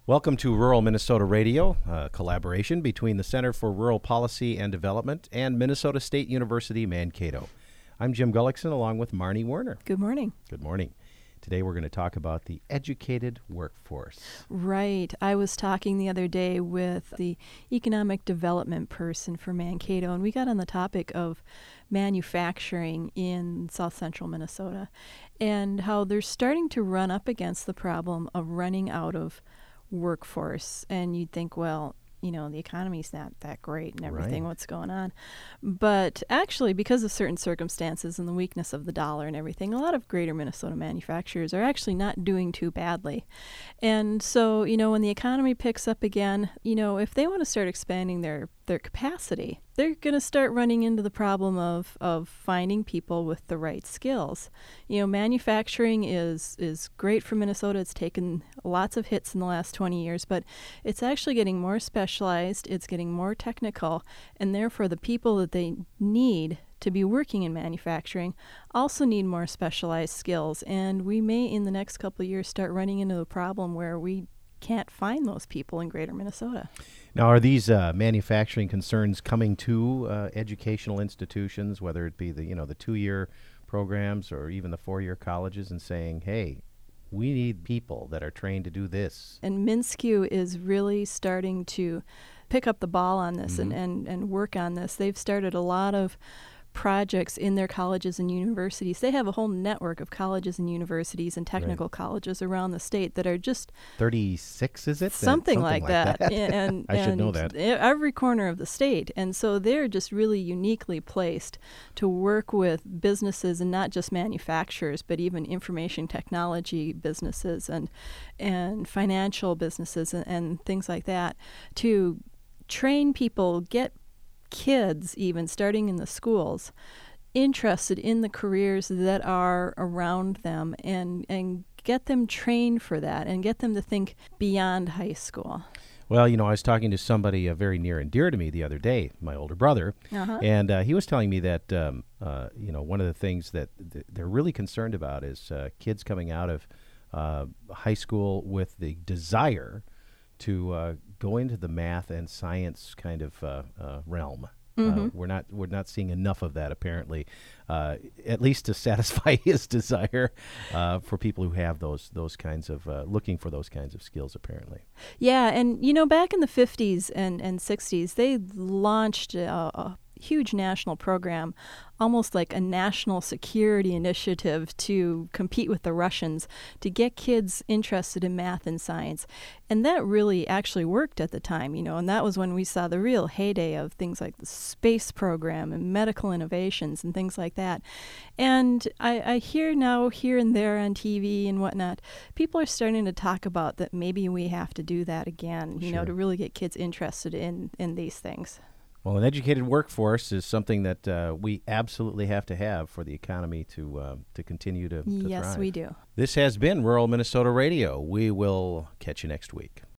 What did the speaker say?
Welcome to Rural Minnesota Radio, a collaboration between the Center for Rural Policy and Development and Minnesota State University, Mankato. I'm Jim Gullickson along with Marnie Werner. Good morning. Good morning. Today we're going to talk about the educated workforce. Right. I was talking the other day with the economic development person for Mankato, and we got on the topic of manufacturing in south central Minnesota and how they're starting to run up against the problem of running out of workforce. And you'd think, well, you know, the economy's not that great and everything, Right. what's going on. But actually, because of certain circumstances and the weakness of the dollar and everything, a lot of greater Minnesota manufacturers are actually not doing too badly. And so, you know, when the economy picks up again, you know, if they want to start expanding their capacity, they're going to start running into the problem of finding people with the right skills. You know, manufacturing is great for Minnesota. It's taken lots of hits in the last 20 years, but it's actually getting more specialized. It's getting more technical, and therefore the people that they need to be working in manufacturing also need more specialized skills. And we may, in the next couple of years, start running into the problem where we can't find those people in greater Minnesota. Now, are these manufacturing concerns coming to educational institutions, whether it be the 2-year programs or even the 4-year colleges, and saying, hey, we need people that are trained to do this? And MnSCU is really starting to pick up the ball on this and work on this. They've started a lot of projects in their colleges and universities. They have a whole network of colleges and universities and technical colleges around the state that are just 36, is it? Something like that. And I should know that. Every corner of the state. And so they're just really uniquely placed to work with businesses, and not just manufacturers, but even information technology businesses and financial businesses and things like that, to train people, get kids, even starting in the schools, interested in the careers that are around them, and get them trained for that and get them to think beyond high school. Well, you know, I was talking to somebody very near and dear to me the other day, my older brother, and he was telling me that, one of the things that they're really concerned about is kids coming out of high school with the desire to go into the math and science kind of realm. We're not seeing enough of that, apparently, at least to satisfy his desire for people who have those kinds of looking for those kinds of skills, apparently. Yeah, and you know, back in the 50s and 60s, they launched a huge national program, almost like a national security initiative to compete with the Russians, to get kids interested in math and science. And that really actually worked at the time, you know, and that was when we saw the real heyday of things like the space program and medical innovations and things like that. And I hear now, here and there on TV and whatnot, people are starting to talk about that maybe we have to do that again, you know, to really get kids interested in these things. Well, an educated workforce is something that we absolutely have to have for the economy to continue to Yes, thrive. we do. This has been Rural Minnesota Radio. We will catch you next week.